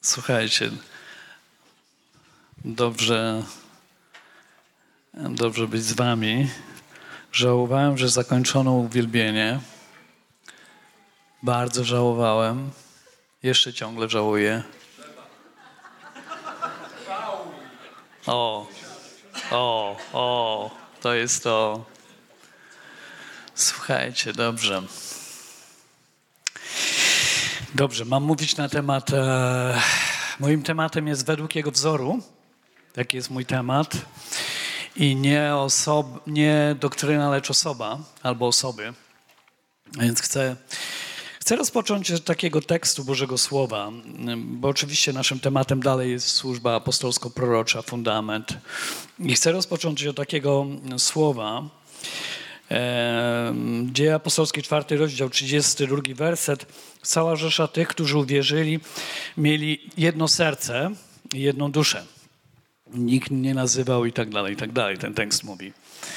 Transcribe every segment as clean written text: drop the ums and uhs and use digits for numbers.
Słuchajcie, dobrze być z wami. Żałowałem, że zakończono uwielbienie. Bardzo żałowałem. Jeszcze ciągle żałuję. To jest to. Słuchajcie, dobrze. Dobrze, mam mówić na temat... Moim tematem jest według Jego wzoru. Taki jest mój temat. I nie doktryna, lecz osoba albo osoby. A więc chcę rozpocząć od takiego tekstu Bożego Słowa, bo oczywiście naszym tematem dalej jest służba apostolsko-prorocza, fundament. I chcę rozpocząć od takiego słowa. Dzieje apostolskie, 4 rozdział, 32 werset. Cała rzesza tych, którzy uwierzyli, mieli jedno serce i jedną duszę. Nikt nie nazywał i tak dalej, ten tekst mówi.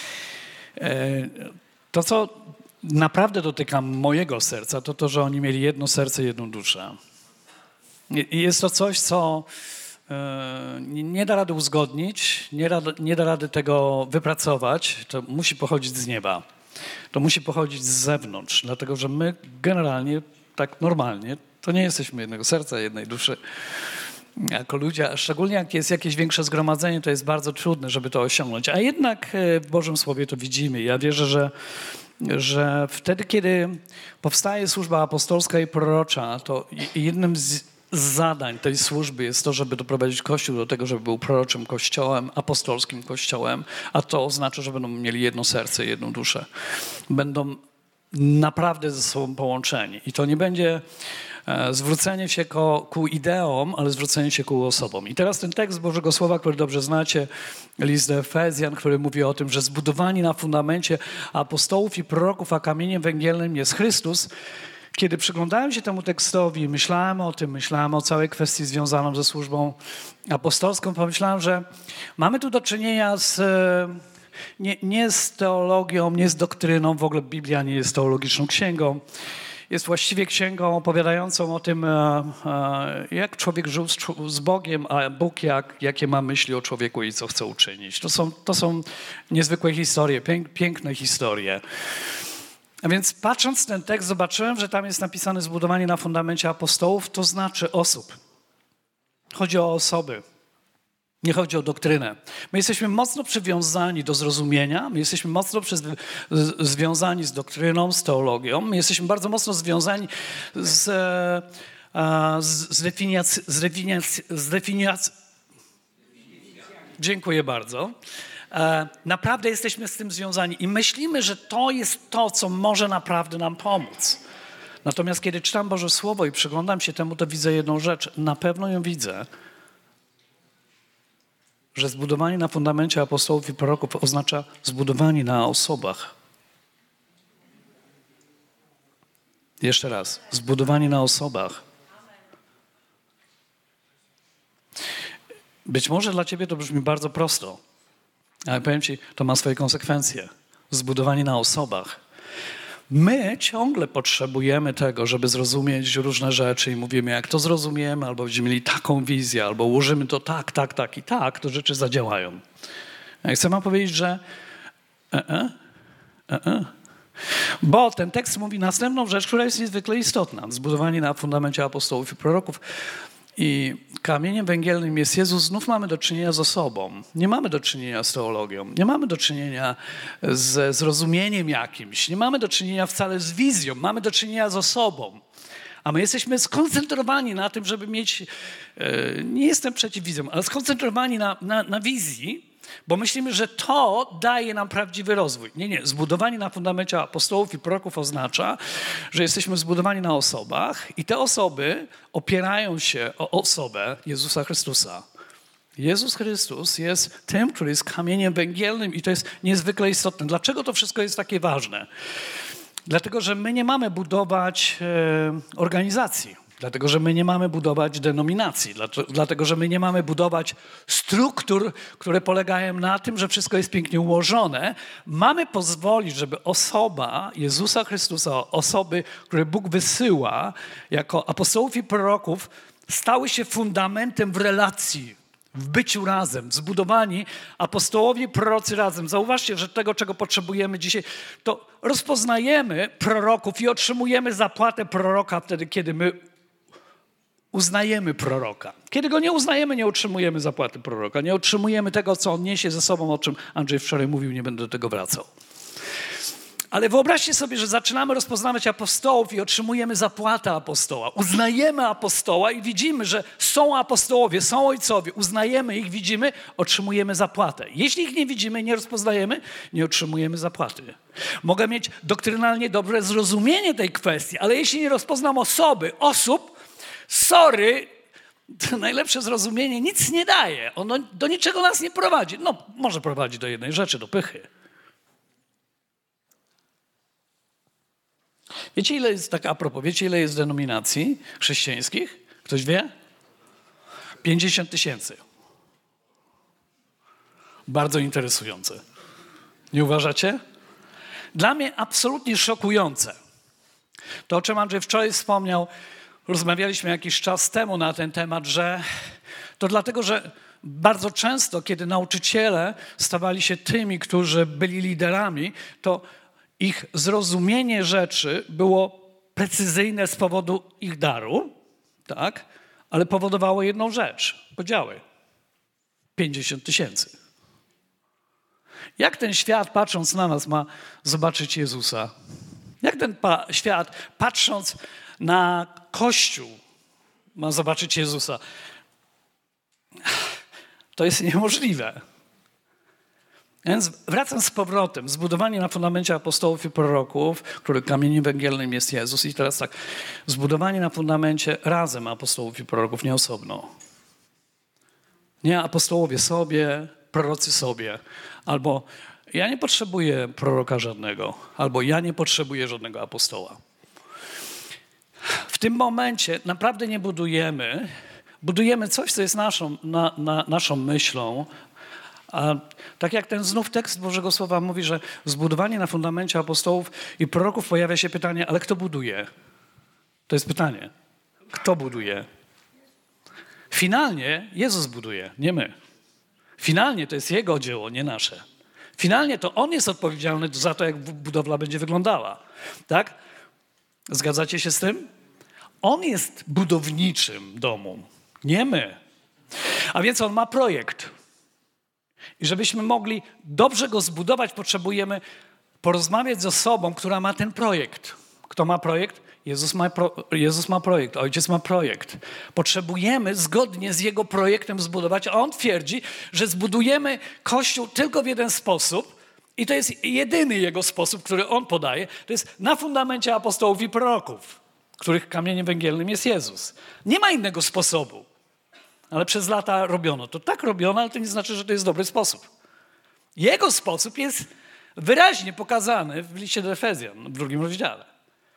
To, co naprawdę dotyka mojego serca, to to, że oni mieli jedno serce i jedną duszę. I jest to coś, co nie da rady uzgodnić, nie da rady tego wypracować. To musi pochodzić z nieba. To musi pochodzić z zewnątrz, dlatego że my generalnie, tak normalnie, to nie jesteśmy jednego serca, jednej duszy. Jako ludzie, a szczególnie jak jest jakieś większe zgromadzenie, to jest bardzo trudne, żeby to osiągnąć. A jednak w Bożym Słowie to widzimy. Ja wierzę, że wtedy, kiedy powstaje służba apostolska i prorocza, to jednym z zadań tej służby jest to, żeby doprowadzić Kościół do tego, żeby był proroczym Kościołem, apostolskim Kościołem, a to oznacza, że będą mieli jedno serce i jedną duszę. Będą naprawdę ze sobą połączeni. I to nie będzie zwrócenie się ku ideom, ale zwrócenie się ku osobom. I teraz ten tekst Bożego Słowa, który dobrze znacie, list do Efezjan, który mówi o tym, że zbudowani na fundamencie apostołów i proroków, a kamieniem węgielnym jest Chrystus. Kiedy przyglądałem się temu tekstowi, myślałem o całej kwestii związaną ze służbą apostolską, pomyślałem, że mamy tu do czynienia nie z teologią, nie z doktryną, w ogóle Biblia nie jest teologiczną księgą. Jest właściwie księgą opowiadającą o tym, jak człowiek żył z Bogiem, a Bóg jakie ma myśli o człowieku i co chce uczynić. To są niezwykłe historie, piękne historie. A więc patrząc ten tekst, zobaczyłem, że tam jest napisane zbudowanie na fundamencie apostołów, to znaczy osób. Chodzi o osoby. Nie chodzi o doktrynę. My jesteśmy mocno przywiązani do zrozumienia, my jesteśmy mocno związani z doktryną, z teologią, my jesteśmy bardzo mocno związani z definiacją. Dziękuję bardzo. Naprawdę jesteśmy z tym związani i myślimy, że to jest to, co może naprawdę nam pomóc. Natomiast kiedy czytam Boże Słowo i przyglądam się temu, to widzę jedną rzecz. Na pewno ją widzę, że zbudowanie na fundamencie apostołów i proroków oznacza zbudowanie na osobach. Jeszcze raz. Zbudowanie na osobach. Być może dla ciebie to brzmi bardzo prosto, ale powiem ci, to ma swoje konsekwencje. Zbudowanie na osobach. My ciągle potrzebujemy tego, żeby zrozumieć różne rzeczy i mówimy, jak to zrozumiemy, albo będziemy mieli taką wizję, albo ułożymy to tak, to rzeczy zadziałają. Ja chcę wam powiedzieć, że Bo ten tekst mówi następną rzecz, która jest niezwykle istotna. Zbudowanie na fundamencie apostołów i proroków. I kamieniem węgielnym jest Jezus. Znów mamy do czynienia z osobą. Nie mamy do czynienia z teologią. Nie mamy do czynienia ze zrozumieniem jakimś. Nie mamy do czynienia wcale z wizją. Mamy do czynienia z osobą. A my jesteśmy skoncentrowani na tym, żeby mieć... Nie jestem przeciw wizjom, ale skoncentrowani na wizji, bo myślimy, że to daje nam prawdziwy rozwój. Nie. Zbudowanie na fundamencie apostołów i proroków oznacza, że jesteśmy zbudowani na osobach i te osoby opierają się o osobę Jezusa Chrystusa. Jezus Chrystus jest tym, który jest kamieniem węgielnym i to jest niezwykle istotne. Dlaczego to wszystko jest takie ważne? Dlatego, że my nie mamy budować organizacji. Dlatego, że my nie mamy budować denominacji, dlatego, że my nie mamy budować struktur, które polegają na tym, że wszystko jest pięknie ułożone. Mamy pozwolić, żeby osoba Jezusa Chrystusa, osoby, które Bóg wysyła jako apostołów i proroków, stały się fundamentem w relacji, w byciu razem, zbudowani apostołowie, prorocy razem. Zauważcie, że tego, czego potrzebujemy dzisiaj, to rozpoznajemy proroków i otrzymujemy zapłatę proroka wtedy, kiedy my uznajemy proroka. Kiedy go nie uznajemy, nie otrzymujemy zapłaty proroka. Nie otrzymujemy tego, co on niesie ze sobą, o czym Andrzej wczoraj mówił, nie będę do tego wracał. Ale wyobraźcie sobie, że zaczynamy rozpoznawać apostołów i otrzymujemy zapłatę apostoła. Uznajemy apostoła i widzimy, że są apostołowie, są ojcowie. Uznajemy ich, widzimy, otrzymujemy zapłatę. Jeśli ich nie widzimy, nie rozpoznajemy, nie otrzymujemy zapłaty. Mogę mieć doktrynalnie dobre zrozumienie tej kwestii, ale jeśli nie rozpoznam osób, to najlepsze zrozumienie nic nie daje. Ono do niczego nas nie prowadzi. No, może prowadzi do jednej rzeczy, do pychy. Wiecie, ile jest denominacji chrześcijańskich? Ktoś wie? 50 000. Bardzo interesujące. Nie uważacie? Dla mnie absolutnie szokujące. To, o czym Andrzej wczoraj wspomniał, rozmawialiśmy jakiś czas temu na ten temat, że to dlatego, że bardzo często, kiedy nauczyciele stawali się tymi, którzy byli liderami, to ich zrozumienie rzeczy było precyzyjne z powodu ich daru, tak? Ale powodowało jedną rzecz, podziały. 50 000. Jak ten świat, patrząc na nas, ma zobaczyć Jezusa? Jak ten świat, patrząc na Kościół, ma zobaczyć Jezusa? To jest niemożliwe. Więc wracam z powrotem. Zbudowanie na fundamencie apostołów i proroków, których kamieniem węgielnym jest Jezus. I teraz tak, zbudowanie na fundamencie razem apostołów i proroków, nie osobno. Nie apostołowie sobie, prorocy sobie. Albo ja nie potrzebuję proroka żadnego. Albo ja nie potrzebuję żadnego apostoła. W tym momencie naprawdę nie budujemy coś, co jest naszą myślą. A tak jak ten znów tekst Bożego Słowa mówi, że zbudowanie na fundamencie apostołów i proroków, pojawia się pytanie, ale kto buduje? To jest pytanie. Kto buduje? Finalnie Jezus buduje, nie my. Finalnie to jest Jego dzieło, nie nasze. Finalnie to On jest odpowiedzialny za to, jak budowla będzie wyglądała. Tak? Zgadzacie się z tym? On jest budowniczym domu, nie my. A więc On ma projekt. I żebyśmy mogli dobrze go zbudować, potrzebujemy porozmawiać z osobą, która ma ten projekt. Kto ma projekt? Jezus ma projekt, Ojciec ma projekt. Potrzebujemy zgodnie z Jego projektem zbudować, a On twierdzi, że zbudujemy Kościół tylko w jeden sposób i to jest jedyny Jego sposób, który On podaje. To jest na fundamencie apostołów i proroków, których kamieniem węgielnym jest Jezus. Nie ma innego sposobu. Ale przez lata robiono. To tak robiono, ale to nie znaczy, że to jest dobry sposób. Jego sposób jest wyraźnie pokazany w liście do Efezjan, w 2 rozdziale.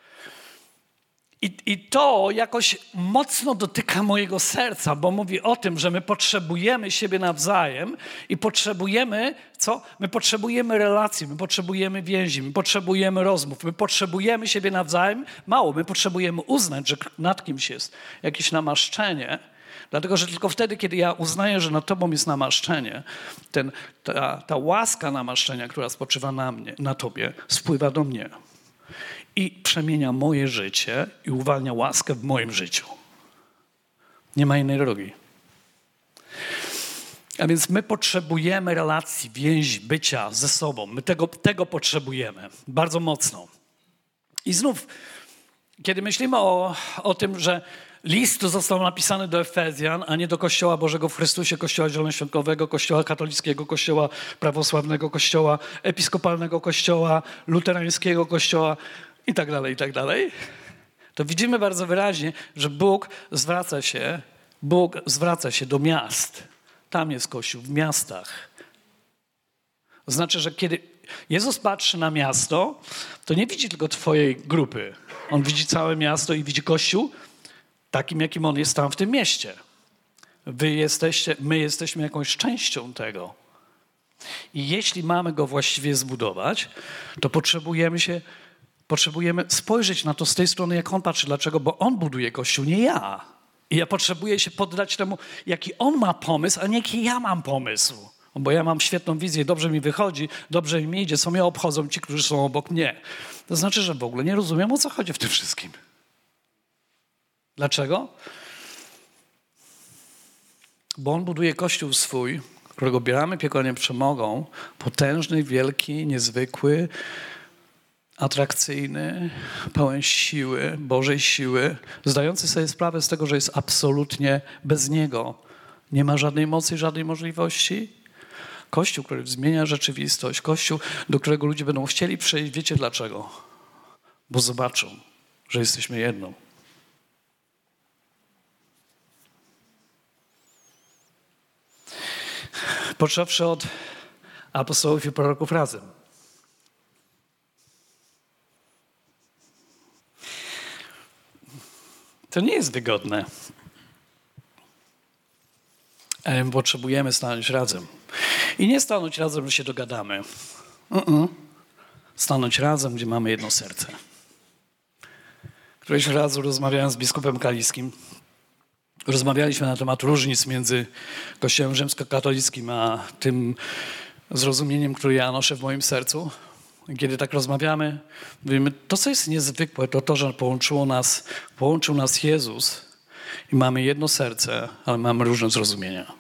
I to jakoś mocno dotyka mojego serca, bo mówi o tym, że my potrzebujemy siebie nawzajem i potrzebujemy, co? My potrzebujemy relacji, my potrzebujemy więzi, my potrzebujemy rozmów, my potrzebujemy siebie nawzajem. Mało, my potrzebujemy uznać, że nad kimś jest jakieś namaszczenie. Dlatego, że tylko wtedy, kiedy ja uznaję, że nad Tobą jest namaszczenie, ta łaska namaszczenia, która spoczywa na Tobie, spływa do mnie i przemienia moje życie i uwalnia łaskę w moim życiu. Nie ma innej drogi. A więc my potrzebujemy relacji, więzi, bycia ze sobą. My tego potrzebujemy bardzo mocno. I znów, kiedy myślimy o tym, że list został napisany do Efezjan, a nie do Kościoła Bożego w Chrystusie, Kościoła Zielonoświątkowego, Kościoła katolickiego, Kościoła prawosławnego, Kościoła episkopalnego, Kościoła luterańskiego, Kościoła i tak dalej, to widzimy bardzo wyraźnie, że Bóg zwraca się do miast. Tam jest Kościół, w miastach. To znaczy, że kiedy Jezus patrzy na miasto, to nie widzi tylko twojej grupy. On widzi całe miasto i widzi Kościół takim, jakim on jest tam w tym mieście. My jesteśmy jakąś częścią tego. I jeśli mamy go właściwie zbudować, to potrzebujemy spojrzeć na to z tej strony, jak on patrzy. Dlaczego? Bo on buduje Kościół, nie ja. I ja potrzebuję się poddać temu, jaki on ma pomysł, a nie jaki ja mam pomysł. Bo ja mam świetną wizję, dobrze mi wychodzi, dobrze mi idzie, co mnie obchodzą ci, którzy są obok mnie. To znaczy, że w ogóle nie rozumiem, o co chodzi w tym wszystkim. Dlaczego? Bo on buduje kościół swój, którego bieramy piekła nie przemogą, potężny, wielki, niezwykły, atrakcyjny, pełen siły, Bożej siły, zdający sobie sprawę z tego, że jest absolutnie bez Niego. Nie ma żadnej mocy, żadnej możliwości. Kościół, który zmienia rzeczywistość. Kościół, do którego ludzie będą chcieli przyjść. Wiecie dlaczego? Bo zobaczą, że jesteśmy jedną. Począwszy od apostołów i proroków razem. To nie jest wygodne. Ale my potrzebujemy stanąć razem. I nie stanąć razem, że się dogadamy. Stanąć razem, gdzie mamy jedno serce. Któregoś razu rozmawiałem z biskupem kaliskim. Rozmawialiśmy na temat różnic między Kościołem rzymskokatolickim a tym zrozumieniem, które ja noszę w moim sercu. Kiedy tak rozmawiamy, mówimy, to co jest niezwykłe, to to, że połączył nas Jezus i mamy jedno serce, ale mamy różne zrozumienia.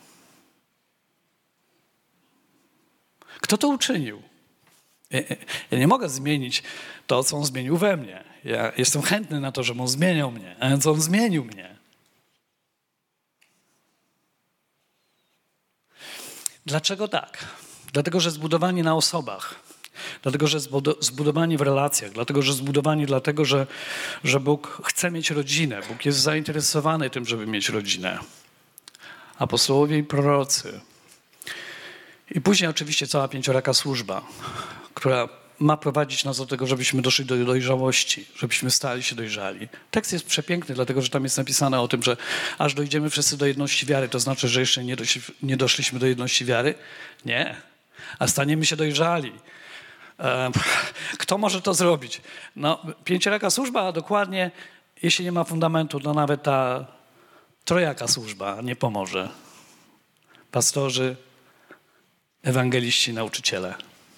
Kto to uczynił? Ja nie mogę zmienić to, co On zmienił we mnie. Ja jestem chętny na to, żeby On zmieniał mnie, a więc On zmienił mnie. Dlaczego tak? Dlatego, że zbudowani na osobach. Dlatego, że zbudowani w relacjach. Dlatego, że Bóg chce mieć rodzinę. Bóg jest zainteresowany tym, żeby mieć rodzinę. Apostołowie i prorocy. I później oczywiście cała pięcioraka służba, która ma prowadzić nas do tego, żebyśmy doszli do dojrzałości, żebyśmy stali się dojrzali. Tekst jest przepiękny, dlatego że tam jest napisane o tym, że aż dojdziemy wszyscy do jedności wiary, to znaczy, że jeszcze nie doszliśmy do jedności wiary? Nie. A staniemy się dojrzali. Kto może to zrobić? No, pięcioraka służba, a dokładnie, jeśli nie ma fundamentu, to nawet ta trojaka służba nie pomoże. Pastorzy, ewangeliści, nauczyciele.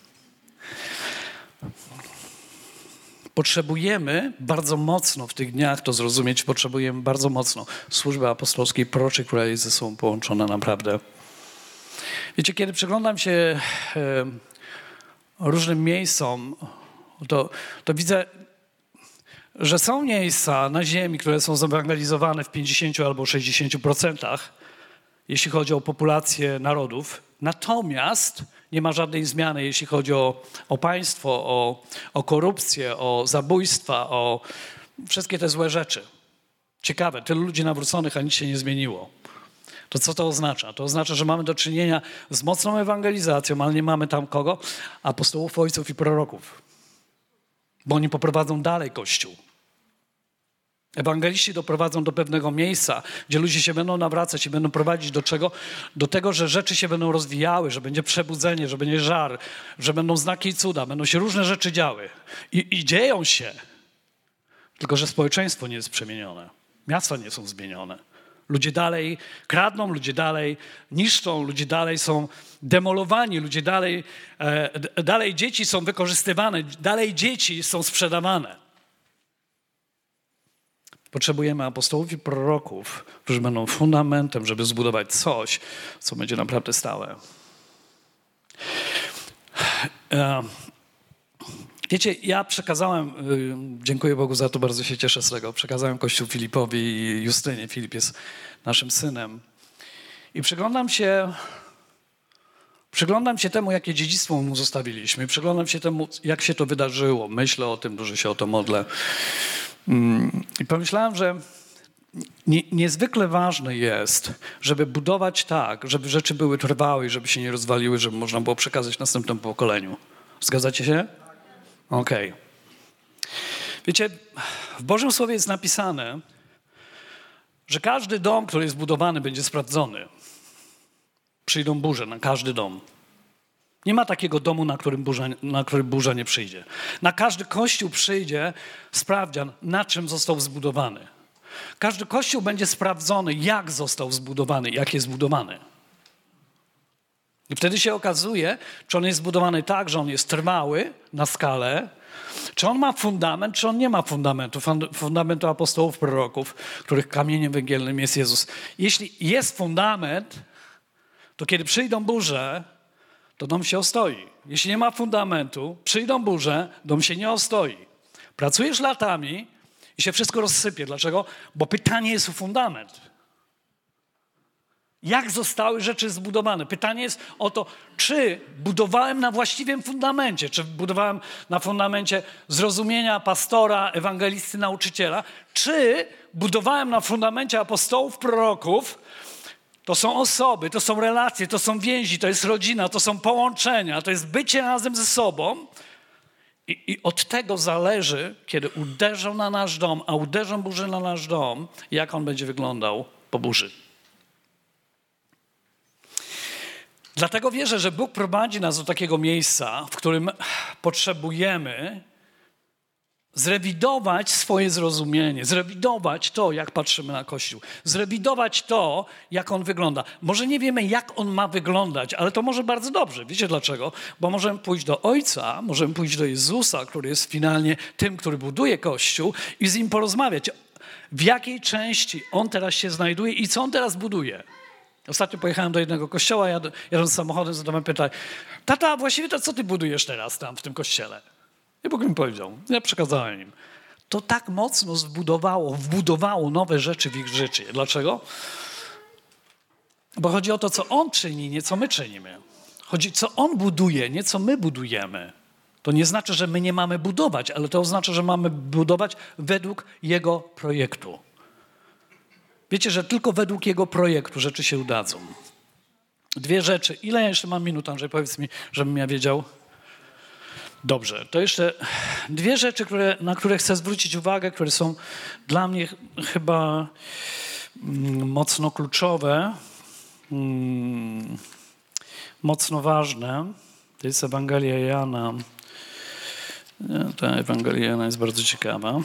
Potrzebujemy bardzo mocno w tych dniach to zrozumieć, potrzebujemy bardzo mocno służby apostolskiej, proroczej, która jest ze sobą połączona naprawdę. Wiecie, kiedy przyglądam się różnym miejscom, to widzę, że są miejsca na ziemi, które są zewangelizowane w 50 albo 60%, jeśli chodzi o populację narodów. Natomiast nie ma żadnej zmiany, jeśli chodzi o państwo, o korupcję, o zabójstwa, o wszystkie te złe rzeczy. Ciekawe, tylu ludzi nawróconych, a nic się nie zmieniło. To co to oznacza? To oznacza, że mamy do czynienia z mocną ewangelizacją, ale nie mamy tam kogo? Apostołów, ojców i proroków. Bo oni poprowadzą dalej Kościół. Ewangeliści doprowadzą do pewnego miejsca, gdzie ludzie się będą nawracać i będą prowadzić do czego? Do tego, że rzeczy się będą rozwijały, że będzie przebudzenie, że będzie żar, że będą znaki i cuda, będą się różne rzeczy działy. I dzieją się. Tylko że społeczeństwo nie jest przemienione. Miasta nie są zmienione. Ludzie dalej kradną, ludzie dalej niszczą, ludzie dalej są demolowani, ludzie dalej dzieci są wykorzystywane, dalej dzieci są sprzedawane. Potrzebujemy apostołów i proroków, którzy będą fundamentem, żeby zbudować coś, co będzie naprawdę stałe. Wiecie, ja przekazałem, dziękuję Bogu za to, bardzo się cieszę z tego, przekazałem Kościół Filipowi i Justynie. Filip jest naszym synem. I przyglądam się temu, jakie dziedzictwo mu zostawiliśmy. Przyglądam się temu, jak się to wydarzyło. Myślę o tym, dużo się o to modlę. I pomyślałem, że niezwykle ważne jest, żeby budować tak, żeby rzeczy były trwałe i żeby się nie rozwaliły, żeby można było przekazać następnemu pokoleniu. Zgadzacie się? Okej. Wiecie, w Bożym Słowie jest napisane, że każdy dom, który jest budowany, będzie sprawdzony. Przyjdą burze na każdy dom. Nie ma takiego domu, na który burza nie przyjdzie. Na każdy kościół przyjdzie sprawdzian, na czym został zbudowany. Każdy kościół będzie sprawdzony, jak został zbudowany, jak jest zbudowany. I wtedy się okazuje, czy on jest zbudowany tak, że on jest trwały na skalę, czy on ma fundament, czy on nie ma fundamentu. Fundamentu apostołów, proroków, których kamieniem węgielnym jest Jezus. Jeśli jest fundament, to kiedy przyjdą burze, to dom się ostoi. Jeśli nie ma fundamentu, przyjdą burze, dom się nie ostoi. Pracujesz latami i się wszystko rozsypie. Dlaczego? Bo pytanie jest o fundament. Jak zostały rzeczy zbudowane? Pytanie jest o to, czy budowałem na właściwym fundamencie, czy budowałem na fundamencie zrozumienia pastora, ewangelisty, nauczyciela, czy budowałem na fundamencie apostołów, proroków. To są osoby, to są relacje, to są więzi, to jest rodzina, to są połączenia, to jest bycie razem ze sobą. I od tego zależy, kiedy uderzą na nasz dom, a uderzą burzy na nasz dom, jak on będzie wyglądał po burzy. Dlatego wierzę, że Bóg prowadzi nas do takiego miejsca, w którym potrzebujemy zrewidować swoje zrozumienie, zrewidować to, jak patrzymy na Kościół, zrewidować to, jak on wygląda. Może nie wiemy, jak on ma wyglądać, ale to może bardzo dobrze. Wiecie dlaczego? Bo możemy pójść do Ojca, możemy pójść do Jezusa, który jest finalnie tym, który buduje Kościół i z Nim porozmawiać, w jakiej części on teraz się znajduje i co on teraz buduje. Ostatnio pojechałem do jednego kościoła, jadąc samochodem, zadałem pytanie: tata, właściwie to co ty budujesz teraz tam w tym kościele? I Bóg mi powiedział, ja przekazałem im. To tak mocno wbudowało nowe rzeczy w ich życie. Dlaczego? Bo chodzi o to, co On czyni, nie co my czynimy. Chodzi, co On buduje, nie co my budujemy. To nie znaczy, że my nie mamy budować, ale to oznacza, że mamy budować według Jego projektu. Wiecie, że tylko według Jego projektu rzeczy się udadzą. Dwie rzeczy. Ile ja jeszcze mam minut, Andrzej? Powiedz mi, żebym ja wiedział. Dobrze, to jeszcze dwie rzeczy, na które chcę zwrócić uwagę, które są dla mnie chyba mocno kluczowe, mocno ważne. To jest Ewangelia Jana. Ta Ewangelia Jana jest bardzo ciekawa.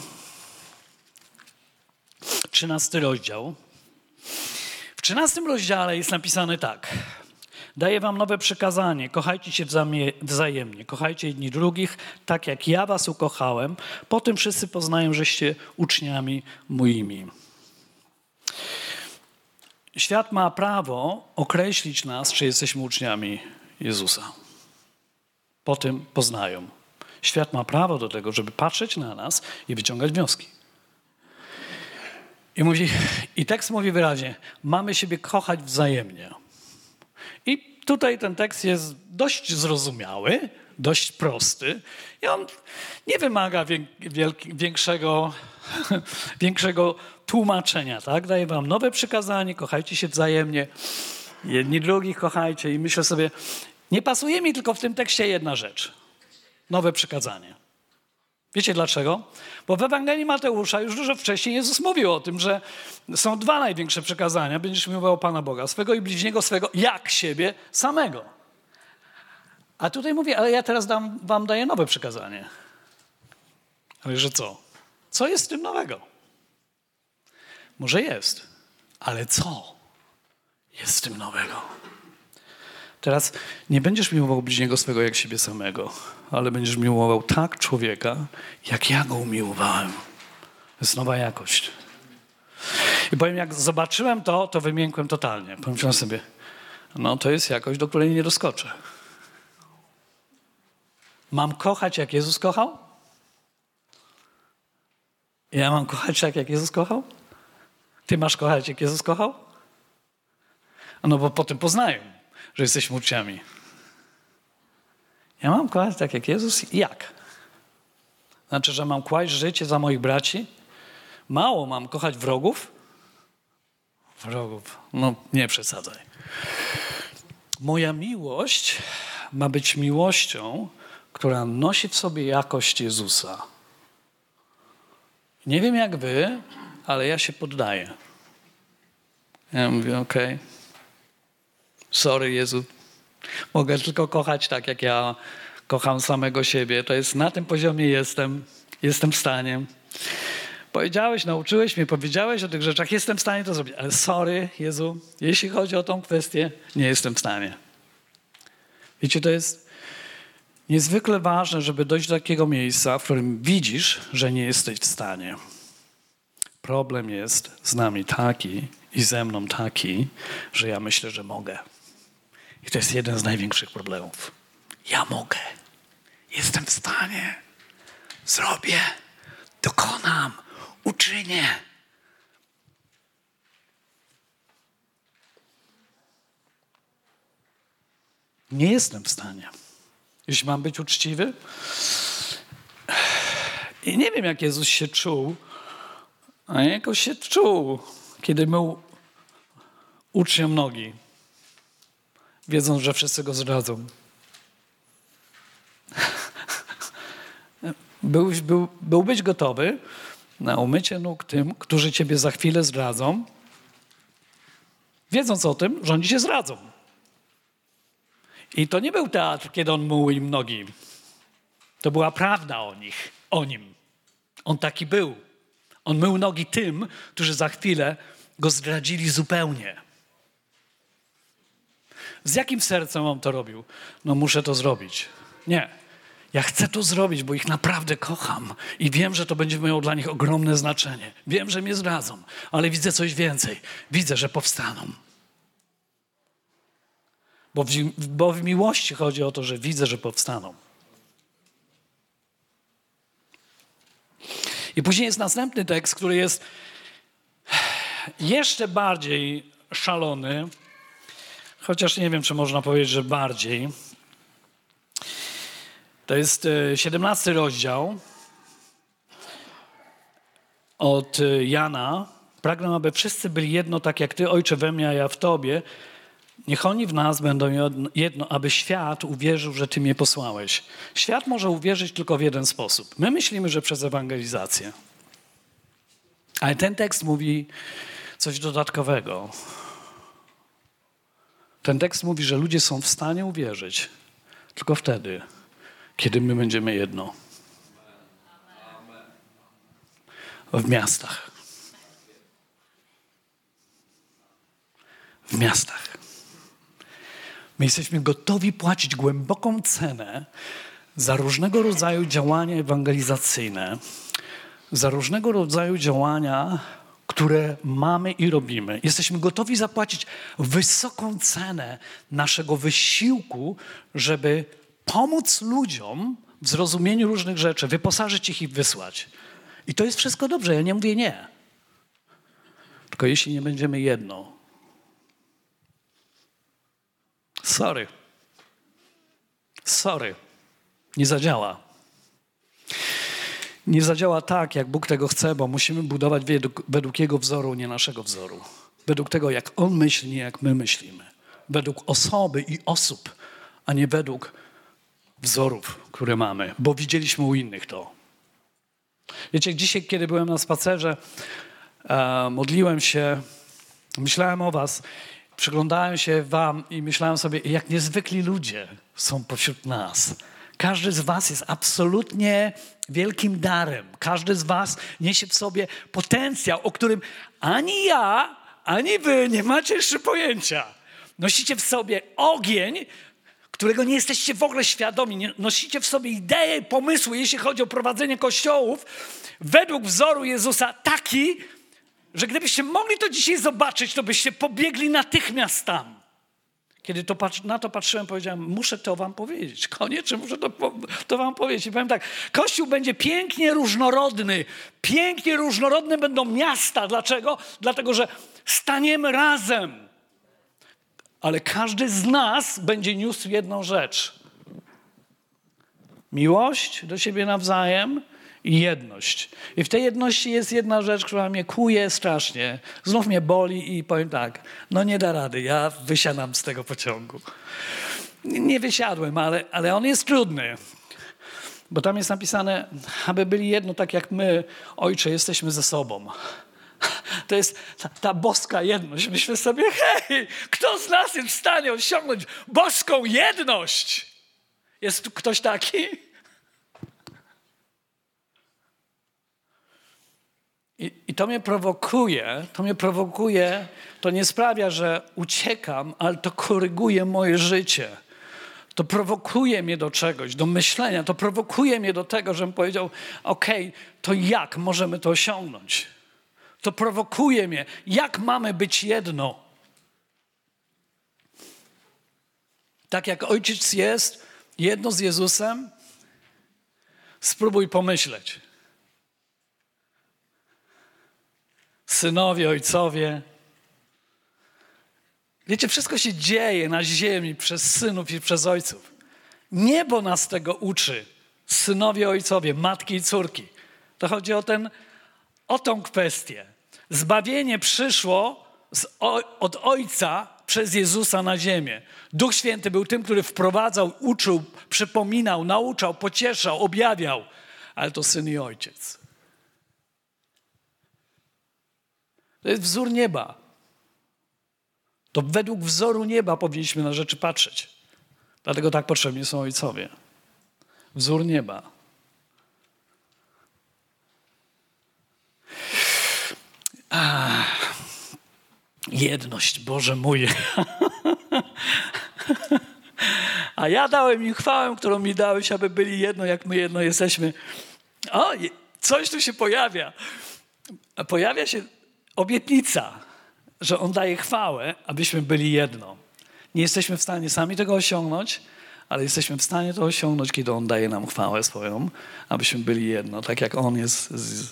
13 rozdział. W 13 rozdziale jest napisane tak. Daję wam nowe przykazanie, kochajcie się wzajemnie, kochajcie jedni drugich, tak jak ja was ukochałem, po tym wszyscy poznają, żeście uczniami moimi. Świat ma prawo określić nas, czy jesteśmy uczniami Jezusa. Po tym poznają. Świat ma prawo do tego, żeby patrzeć na nas i wyciągać wnioski. I tekst mówi wyraźnie, mamy siebie kochać wzajemnie. I tutaj ten tekst jest dość zrozumiały, dość prosty i on nie wymaga większego tłumaczenia. Tak? Daję wam nowe przykazanie, kochajcie się wzajemnie, jedni drugich kochajcie. I myślę sobie, nie pasuje mi tylko w tym tekście jedna rzecz. Nowe przykazanie. Wiecie dlaczego? Bo w Ewangelii Mateusza już dużo wcześniej Jezus mówił o tym, że są dwa największe przykazania. Będziesz miłował Pana Boga swego i bliźniego swego jak siebie samego. A tutaj mówię, ale ja teraz wam daję nowe przykazanie. Ale że co? Co jest w tym nowego? Może jest, ale co jest w tym nowego? Teraz nie będziesz miłował bliźniego swego jak siebie samego, ale będziesz miłował tak człowieka, jak ja go umiłowałem. To jest nowa jakość. I powiem, jak zobaczyłem to wymiękłem totalnie. Pomyślałem sobie, no to jest jakość, do której nie doskoczę. Mam kochać, jak Jezus kochał? Ja mam kochać tak, jak Jezus kochał? Ty masz kochać, jak Jezus kochał? No bo potem poznają, że jesteśmy uczniami. Ja mam kochać tak, jak Jezus? Jak? Znaczy, że mam kłaść życie za moich braci? Mało mam kochać wrogów? Wrogów. No nie przesadzaj. Moja miłość ma być miłością, która nosi w sobie jakość Jezusa. Nie wiem jak wy, ale ja się poddaję. Ja mówię, okej. Sorry Jezu. Mogę tylko kochać tak, jak ja kocham samego siebie. To jest na tym poziomie jestem w stanie. powiedziałeś, nauczyłeś mnie, powiedziałeś o tych rzeczach, jestem w stanie to zrobić. Ale sorry, Jezu, jeśli chodzi o tą kwestię, nie jestem w stanie. Wiecie, to jest niezwykle ważne, żeby dojść do takiego miejsca, w którym widzisz, że nie jesteś w stanie. Problem jest z nami taki i ze mną taki, że ja myślę, że mogę. I to jest jeden z największych problemów. Ja mogę. Jestem w stanie. Zrobię. Dokonam. Uczynię. Nie jestem w stanie. Jeśli mam być uczciwy. I nie wiem, jak Jezus się czuł, a jakoś się czuł, kiedy mył uczniom nogi, wiedząc, że wszyscy go zdradzą. Byłbyś gotowy na umycie nóg tym, którzy ciebie za chwilę zdradzą, wiedząc o tym, że oni cię zdradzą. I to nie był teatr, kiedy on mył im nogi. To była prawda o nim. On taki był. On mył nogi tym, którzy za chwilę go zdradzili zupełnie. Z jakim sercem on to robił? No muszę to zrobić. Nie. Ja chcę to zrobić, bo ich naprawdę kocham i wiem, że to będzie miało dla nich ogromne znaczenie. Wiem, że mnie zdradzą, ale widzę coś więcej. Widzę, że powstaną. Bo w miłości chodzi o to, że widzę, że powstaną. I później jest następny tekst, który jest jeszcze bardziej szalony, chociaż nie wiem, czy można powiedzieć, że bardziej. To jest 17 rozdział od Jana. Pragnę, aby wszyscy byli jedno, tak jak Ty, Ojcze, we mnie, a ja w Tobie. Niech oni w nas będą jedno, aby świat uwierzył, że Ty mnie posłałeś. Świat może uwierzyć tylko w jeden sposób. My myślimy, że przez ewangelizację. Ale ten tekst mówi coś dodatkowego. Ten tekst mówi, że ludzie są w stanie uwierzyć tylko wtedy, kiedy my będziemy jedno. W miastach. W miastach. My jesteśmy gotowi płacić głęboką cenę za różnego rodzaju działania ewangelizacyjne, za różnego rodzaju działania, które mamy i robimy. Jesteśmy gotowi zapłacić wysoką cenę naszego wysiłku, żeby pomóc ludziom w zrozumieniu różnych rzeczy, wyposażyć ich i wysłać. I to jest wszystko dobrze, ja nie mówię nie. Tylko jeśli nie będziemy jedno. Sorry. Nie zadziała. Nie zadziała tak, jak Bóg tego chce, bo musimy budować według Jego wzoru, nie naszego wzoru. Według tego, jak On myśli, nie jak my myślimy. Według osoby i osób, a nie według wzorów, które mamy, bo widzieliśmy u innych to. Wiecie, dzisiaj, kiedy byłem na spacerze, modliłem się, myślałem o was, przyglądałem się wam i myślałem sobie, jak niezwykli ludzie są pośród nas. Każdy z was jest absolutnie wielkim darem. Każdy z was niesie w sobie potencjał, o którym ani ja, ani wy nie macie jeszcze pojęcia. Nosicie w sobie ogień, którego nie jesteście w ogóle świadomi. Nosicie w sobie idee, pomysły, jeśli chodzi o prowadzenie kościołów, według wzoru Jezusa taki, że gdybyście mogli to dzisiaj zobaczyć, to byście pobiegli natychmiast tam. Kiedy na to patrzyłem, powiedziałem, muszę to wam powiedzieć. Koniecznie muszę to wam powiedzieć. I powiem tak, Kościół będzie pięknie różnorodny. Pięknie różnorodne będą miasta. Dlaczego? Dlatego, że staniemy razem. Ale każdy z nas będzie niósł jedną rzecz. Miłość do siebie nawzajem i jedność. I w tej jedności jest jedna rzecz, która mnie kłuje strasznie. Znów mnie boli i powiem tak, no nie da rady, ja wysiadam z tego pociągu. Nie wysiadłem, ale on jest trudny. Bo tam jest napisane, aby byli jedno tak jak my, Ojcze, jesteśmy ze sobą. To jest ta boska jedność. Myślę sobie, hej, kto z nas jest w stanie osiągnąć boską jedność? Jest tu ktoś taki? to mnie prowokuje, to nie sprawia, że uciekam, ale to koryguje moje życie. To prowokuje mnie do czegoś, do myślenia, to prowokuje mnie do tego, żebym powiedział, okej, to jak możemy to osiągnąć? To prowokuje mnie, jak mamy być jedno? Tak jak Ojciec jest jedno z Jezusem, spróbuj pomyśleć. Synowie, ojcowie. Wiecie, wszystko się dzieje na ziemi przez synów i przez ojców. Niebo nas tego uczy. Synowie, ojcowie, matki i córki. To chodzi o tą kwestię. Zbawienie przyszło od Ojca przez Jezusa na ziemię. Duch Święty był tym, który wprowadzał, uczył, przypominał, nauczał, pocieszał, objawiał. Ale to Syn i Ojciec. To jest wzór nieba. To według wzoru nieba powinniśmy na rzeczy patrzeć. Dlatego tak potrzebni są ojcowie. Wzór nieba. Jedność, Boże mój. A ja dałem im chwałę, którą mi dałeś, aby byli jedno, jak my jedno jesteśmy. O, coś tu się pojawia. Pojawia się obietnica, że On daje chwałę, abyśmy byli jedno. Nie jesteśmy w stanie sami tego osiągnąć, ale jesteśmy w stanie to osiągnąć, kiedy On daje nam chwałę swoją, abyśmy byli jedno. Tak jak On jest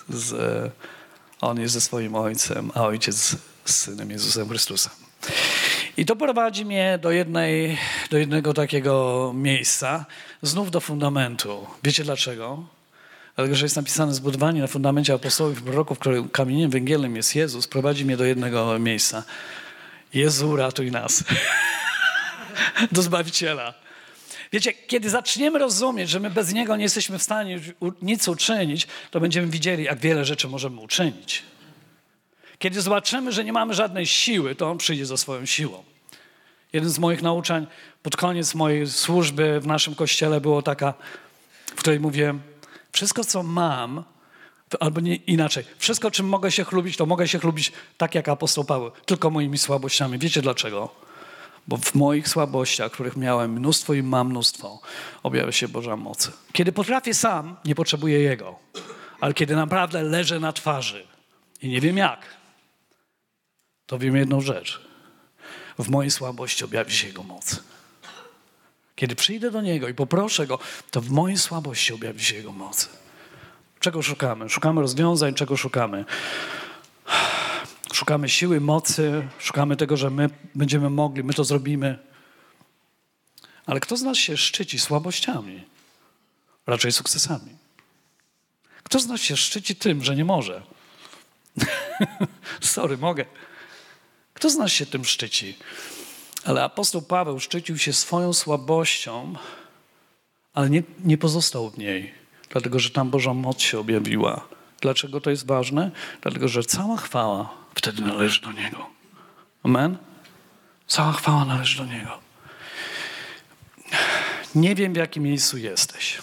On jest ze swoim Ojcem, a Ojciec z Synem Jezusem Chrystusem. I to prowadzi mnie do jednego takiego miejsca, znów do fundamentu. Wiecie dlaczego? Dlatego, że jest napisane zbudowanie na fundamencie apostołów i proroków, którym kamieniem węgielnym jest Jezus, prowadzi mnie do jednego miejsca. Jezu, ratuj nas. Do Zbawiciela. Wiecie, kiedy zaczniemy rozumieć, że my bez Niego nie jesteśmy w stanie nic uczynić, to będziemy widzieli, jak wiele rzeczy możemy uczynić. Kiedy zobaczymy, że nie mamy żadnej siły, to On przyjdzie za swoją siłą. Jeden z moich nauczań pod koniec mojej służby w naszym kościele było taka, w której mówiłem, wszystko co mam, albo nie, inaczej, wszystko czym mogę się chlubić, to mogę się chlubić tak jak apostoł Paweł, tylko moimi słabościami. Wiecie dlaczego? Bo w moich słabościach, których miałem mnóstwo i mam mnóstwo, objawia się Boża moc. Kiedy potrafię sam, nie potrzebuję Jego. Ale kiedy naprawdę leżę na twarzy i nie wiem jak, to wiem jedną rzecz. W mojej słabości objawi się Jego moc. Kiedy przyjdę do Niego i poproszę Go, to w mojej słabości objawi się Jego moc. Czego szukamy? Szukamy rozwiązań, czego szukamy? Szukamy siły, mocy, szukamy tego, że my będziemy mogli, my to zrobimy. Ale kto z nas się szczyci słabościami? Raczej sukcesami. Kto z nas się szczyci tym, że nie może? Sorry, mogę. Kto z nas się tym szczyci? Ale apostoł Paweł szczycił się swoją słabością, ale nie pozostał w niej, dlatego że tam Boża moc się objawiła. Dlaczego to jest ważne? Dlatego, że cała chwała wtedy należy do Niego. Amen? Cała chwała należy do Niego. Nie wiem, w jakim miejscu jesteś.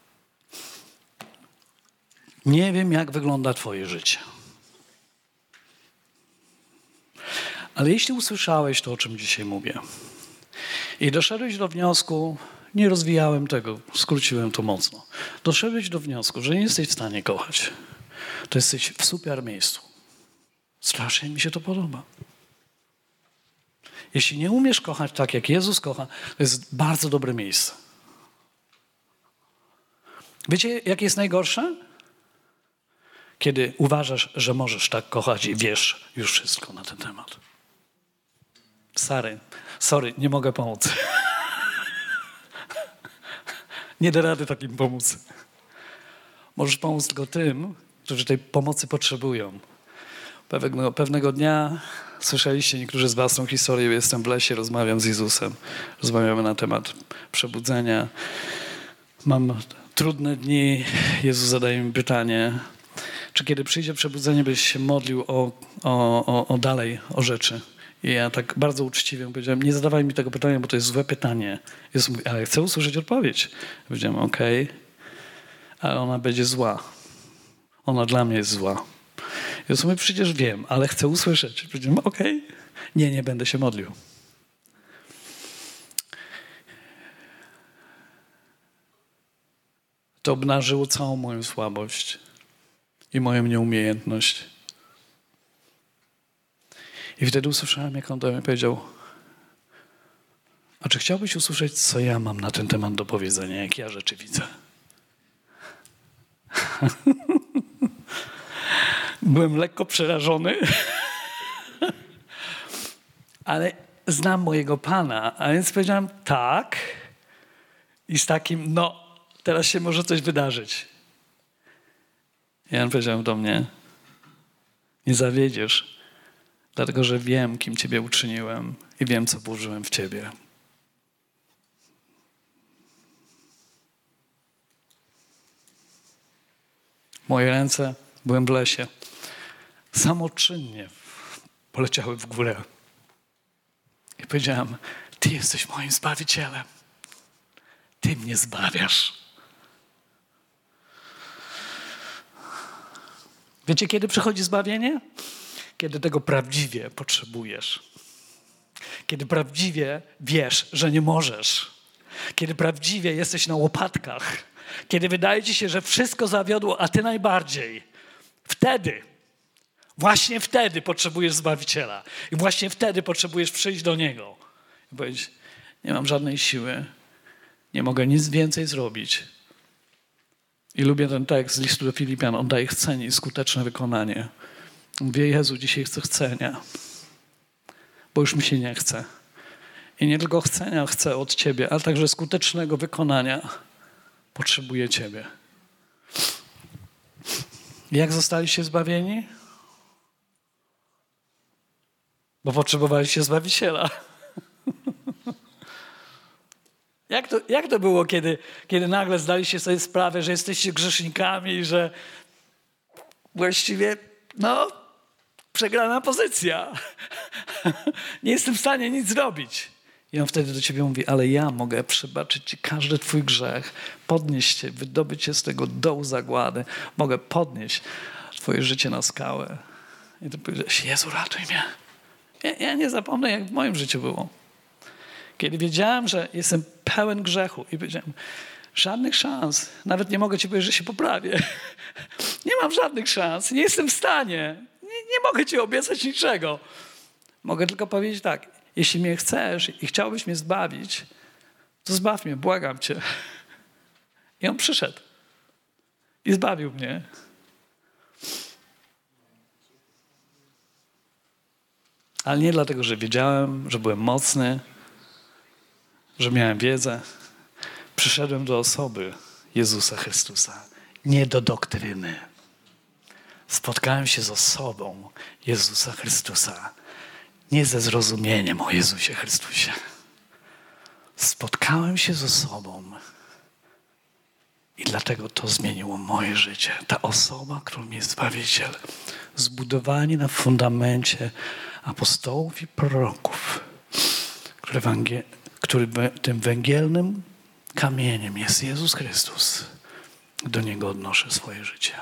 Nie wiem, jak wygląda Twoje życie. Ale jeśli usłyszałeś to, o czym dzisiaj mówię i doszedłeś do wniosku, nie rozwijałem tego, skróciłem to mocno, doszedłeś do wniosku, że nie jesteś w stanie kochać, to jesteś w super miejscu. Strasznie mi się to podoba. Jeśli nie umiesz kochać tak, jak Jezus kocha, to jest bardzo dobre miejsce. Wiecie, jakie jest najgorsze? Kiedy uważasz, że możesz tak kochać i wiesz już wszystko na ten temat. Sorry, nie mogę pomóc. Nie da rady takim pomóc. Możesz pomóc tylko tym, którzy tej pomocy potrzebują. Pewnego dnia słyszeliście niektórzy z was tą historię, jestem w lesie, rozmawiam z Jezusem. Rozmawiamy na temat przebudzenia. Mam trudne dni. Jezus zadaje mi pytanie, czy kiedy przyjdzie przebudzenie, byś się modlił o dalej, o rzeczy. I ja tak bardzo uczciwie powiedziałem, nie zadawaj mi tego pytania, bo to jest złe pytanie. Jezus mówi, ale chcę usłyszeć odpowiedź. Powiedziałem, okej, ale ona będzie zła. Ona dla mnie jest zła. Ja sobie przecież wiem, ale chcę usłyszeć. Powiedziałem, okej. Nie będę się modlił. To obnażyło całą moją słabość i moją nieumiejętność. I wtedy usłyszałem, jak on do mnie powiedział, a czy chciałbyś usłyszeć, co ja mam na ten temat do powiedzenia, jak ja rzeczy widzę? Byłem lekko przerażony, ale znam mojego Pana, a więc powiedziałem tak i z takim, teraz się może coś wydarzyć. I on powiedział do mnie, nie zawiedziesz, dlatego że wiem, kim Ciebie uczyniłem i wiem, co włożyłem w Ciebie. Moje ręce, byłem w lesie, samoczynnie poleciały w górę. I powiedziałem, Ty jesteś moim Zbawicielem. Ty mnie zbawiasz. Wiecie, kiedy przychodzi zbawienie? Kiedy tego prawdziwie potrzebujesz. Kiedy prawdziwie wiesz, że nie możesz. Kiedy prawdziwie jesteś na łopatkach. Kiedy wydaje ci się, że wszystko zawiodło, a ty najbardziej. Właśnie wtedy potrzebujesz Zbawiciela. I właśnie wtedy potrzebujesz przyjść do Niego. I powiedzieć, nie mam żadnej siły. Nie mogę nic więcej zrobić. I lubię ten tekst z listu do Filipian. On daje chcenie i skuteczne wykonanie. Mówię, Jezu, dzisiaj chcę chcenia. Bo już mi się nie chce. I nie tylko chcenia chcę od Ciebie, ale także skutecznego wykonania. Potrzebuję Ciebie. Jak zostaliście zbawieni? Bo potrzebowaliście Zbawiciela. Jak to było, kiedy nagle zdaliście sobie sprawę, że jesteście grzesznikami i że właściwie, przegrana pozycja. Nie jestem w stanie nic zrobić. I on wtedy do ciebie mówi, ale ja mogę przebaczyć ci każdy twój grzech, podnieść cię, wydobyć cię z tego dołu zagłady. Mogę podnieść twoje życie na skałę. I ty powiedziałeś, Jezu, ratuj mnie. Ja nie zapomnę, jak w moim życiu było. Kiedy wiedziałem, że jestem pełen grzechu i powiedziałem, żadnych szans. Nawet nie mogę ci powiedzieć, że się poprawię. Nie mam żadnych szans. Nie jestem w stanie. Nie mogę ci obiecać niczego. Mogę tylko powiedzieć tak. Jeśli mnie chcesz i chciałbyś mnie zbawić, to zbaw mnie, błagam cię. I on przyszedł. I zbawił mnie. Ale nie dlatego, że wiedziałem, że byłem mocny, że miałem wiedzę. Przyszedłem do osoby Jezusa Chrystusa, nie do doktryny. Spotkałem się z osobą Jezusa Chrystusa, nie ze zrozumieniem o Jezusie Chrystusie. Spotkałem się z osobą i dlatego to zmieniło moje życie. Ta osoba, którą jest Zbawiciel, zbudowani na fundamencie apostołów i proroków, który tym węgielnym kamieniem jest Jezus Chrystus. Do Niego odnoszę swoje życie.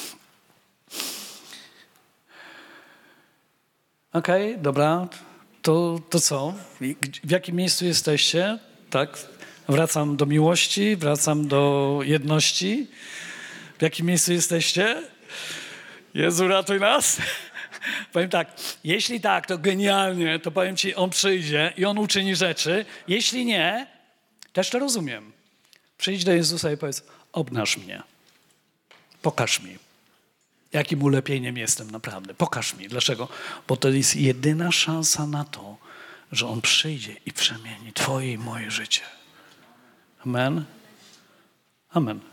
Okej, dobra. To co? W jakim miejscu jesteście? Tak? Wracam do miłości, wracam do jedności. W jakim miejscu jesteście? Jezu, ratuj nas. Powiem tak, jeśli tak, to genialnie, to powiem ci, On przyjdzie i On uczyni rzeczy. Jeśli nie, też to rozumiem. Przyjdź do Jezusa i powiedz, obnaż mnie. Pokaż mi, jakim ulepieniem jestem naprawdę. Pokaż mi. Dlaczego? Bo to jest jedyna szansa na to, że On przyjdzie i przemieni twoje i moje życie. Amen? Amen.